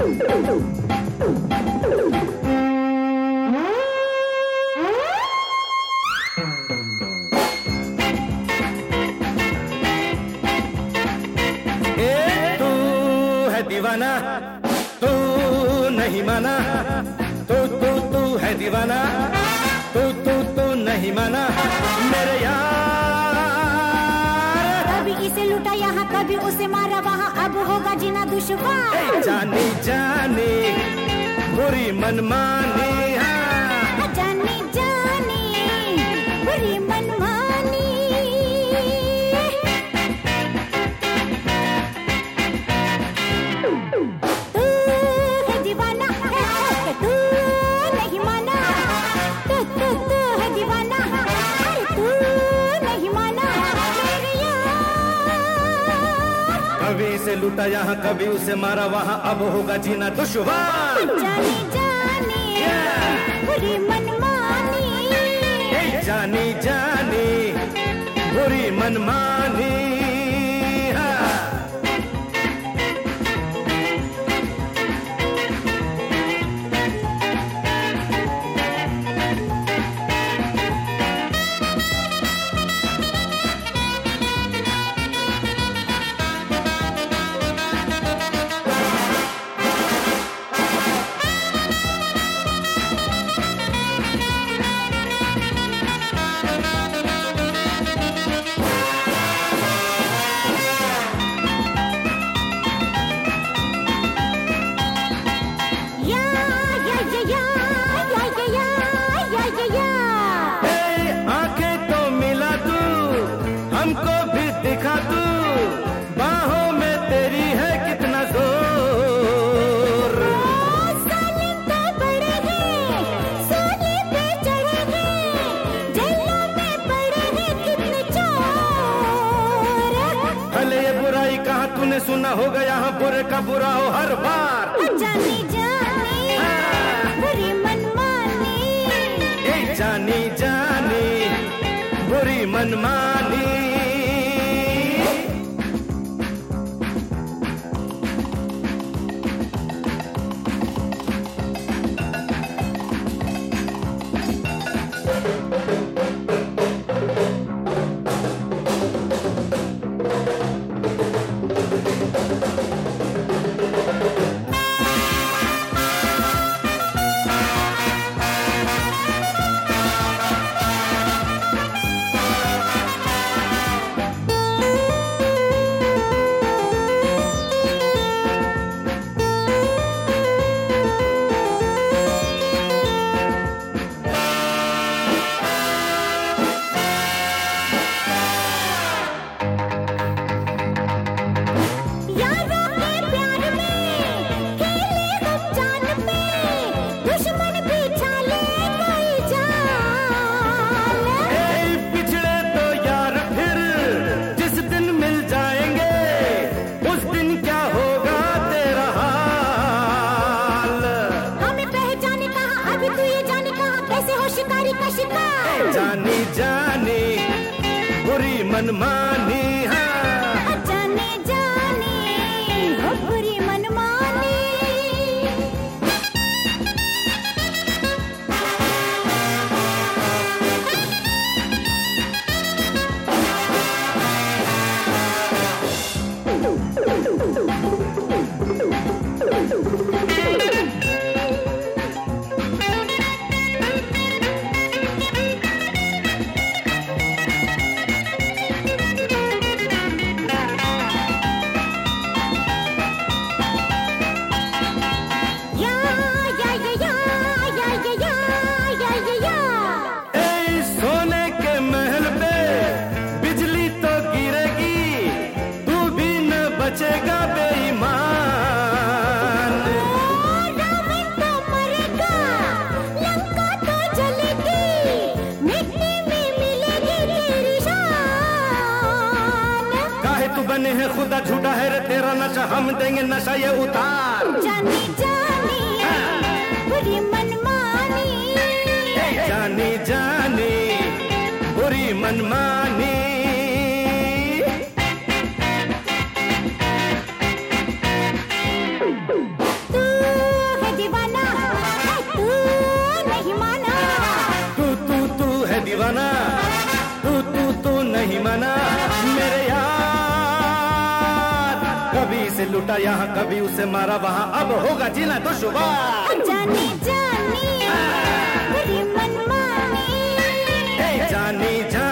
दीवाना तू नहीं माना, तू है दीवाना, तू नहीं माना मेरे यार। कभी इसे लुटा यहाँ कभी उसे मारा वहाँ, अब होगा जीना दुश्वार। जानी जानी बुरी मनमानी, जानी जानी बुरी मनमानी। तू है दीवाना तू नहीं माना, तू है दीवाना तू नहीं माना मेरे यार। कभी इसे लूटा यहाँ कभी उसे मारा वहाँ, अब होगा जीना दुश्वार। जानी जानी बुरी मनमानी, जानी जानी बुरी मनमानी। हमको भी दिखा तू, बाहों में तेरी है कितना जोर। साले तो बड़े हैं, सोने पे चढ़े हैं, जेलों में पड़े हैं कितने चोर। भले ये बुराई कहा तूने सुना होगा, यहाँ बुरे का बुरा हो हर बार। जानी जानी बुरी मनमानी, जानी जानी बुरी मनमानी। जानी जानी बुरी मनमानी, जानी जानी बुरी मनमानी। बचेगा बेईमान, रावण तो मरेगा, लंका तो जलेगी, मिट्टी में मिलेगी तेरी शान। काहे तू बने है खुदा झूठा है रे तेरा नशा, हम देंगे नशा ये उतार। जानी जानी बुरी मनमानी, जानी जानी बुरी मनमानी। तू लुटा यहाँ कभी उसे मारा वहाँ, अब होगा जीना दुश्वार। जानी जानी तेरी मनमानी, जानी जानी